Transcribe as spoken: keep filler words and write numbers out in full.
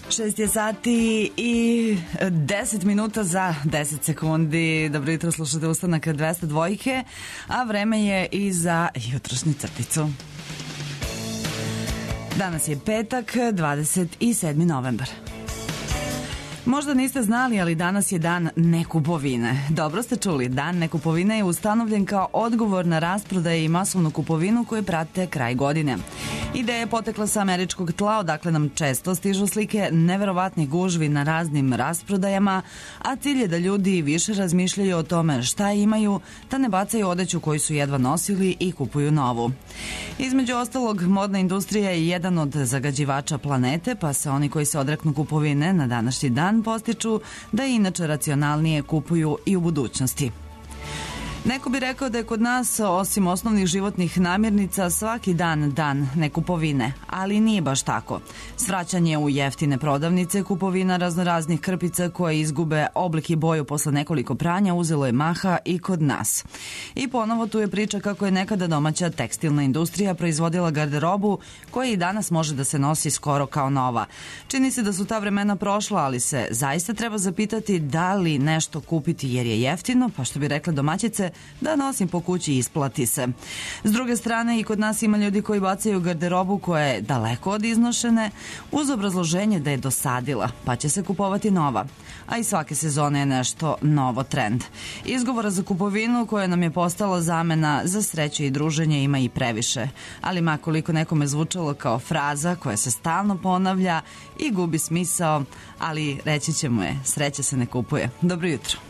šest je sati i deset minuta za deset sekundi. Dobro jutro, slušate Ustanak dvesta dvojke, a vreme je i za jutrošnju crticu. Danas je petak, dvadeset sedmi novembar. Možda niste znali, ali danas je dan nekupovine. Dobro ste čuli, dan nekupovine je ustanovljen kao odgovor na rasprodaje i masovnu kupovinu koje prate kraj godine. Ideja je potekla sa američkog tla, odakle nam često stižu slike neverovatnih gužvi na raznim rasprodajama, a cilj je da ljudi više razmišljaju o tome šta imaju, da ne bacaju odeću koju su jedva nosili i kupuju novu. Između ostalog, modna industrija je jedan od zagađivača planete, pa se oni koji se odreknu kupovine na današnji dan postiču da inače racionalnije kupuju i u budućnosti. Neko bi rekao da je kod nas, osim osnovnih životnih namirnica, svaki dan dan nekupovine, ali nije baš tako. Svraćanje u jeftine prodavnice, kupovina raznoraznih krpica koje izgube oblik i boju posle nekoliko pranja uzelo je maha i kod nas. I ponovo tu je priča kako je nekada domaća tekstilna industrija proizvodila garderobu koja i danas može da se nosi skoro kao nova. Čini se da su ta vremena prošla, ali se zaista treba zapitati da li nešto kupiti jer je jeftino, pa što bi rekle domaćice, da nosim po kući i isplati se. S druge strane, i kod nas ima ljudi koji bacaju garderobu koja je daleko od iznošene uz obrazloženje da je dosadila, pa će se kupovati nova. A i svake sezone je nešto novo trend. Izgovora za kupovinu koja nam je postala zamena za sreću i druženje ima i previše. Ali ma koliko nekome zvučalo kao fraza koja se stalno ponavlja i gubi smisao, ali reći ćemo je, sreća se ne kupuje. Dobro jutro.